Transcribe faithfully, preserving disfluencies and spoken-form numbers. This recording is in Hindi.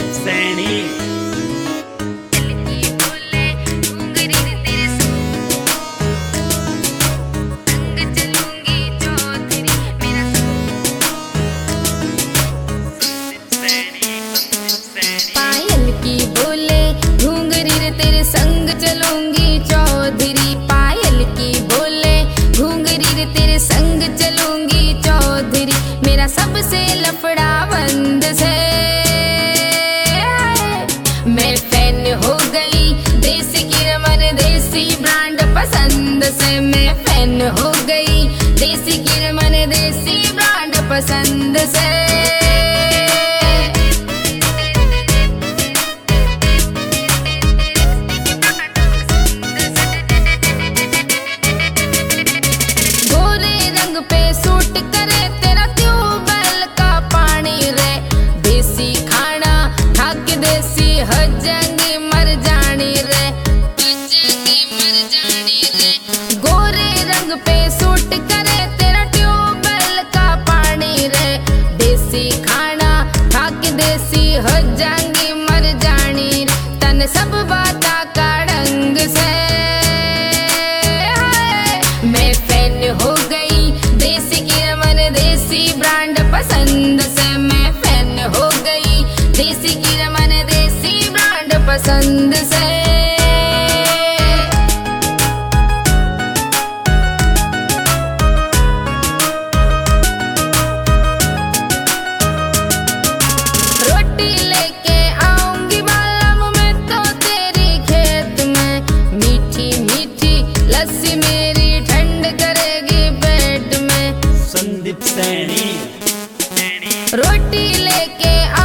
सैनी। पायल की बोले घुंघरी रे तेरे संग चलूंगी चौधरी, पायल की बोले घुंघरी रे तेरे संग चलूंगी चौधरी, मेरा सबसे लफड़ा बंद से मैं फैन हो गई देसी की रमन देसी ब्रांड पसंद से, मैं फैन हो गई देसी की रमन देसी ब्रांड पसंद से। पे सूट करे तेरा ट्यूबवेल का पानी रे, देसी खाना खा के देसी हजंगी मर जानी रे, हजंगी मर जानी रे। गोरे रंग पे सूट करे तेरा ट्यूबवेल का पानी रे, देसी खाना खा के देसी हजंगी मर जानी रे, तन सब बाता का ढंग से मैं फैन हो गई देसी की रमन देसी ब्रांड पसंद से, मैं फैन हो गई देसी की रमन देसी ब्रांड पसंद से। रोटी लेके आऊंगी मालम में तो तेरी खेत में, मीठी मीठी लस्सी मेरी ठंड करेगी पेट में। संदीप सैनी। रोटी लेके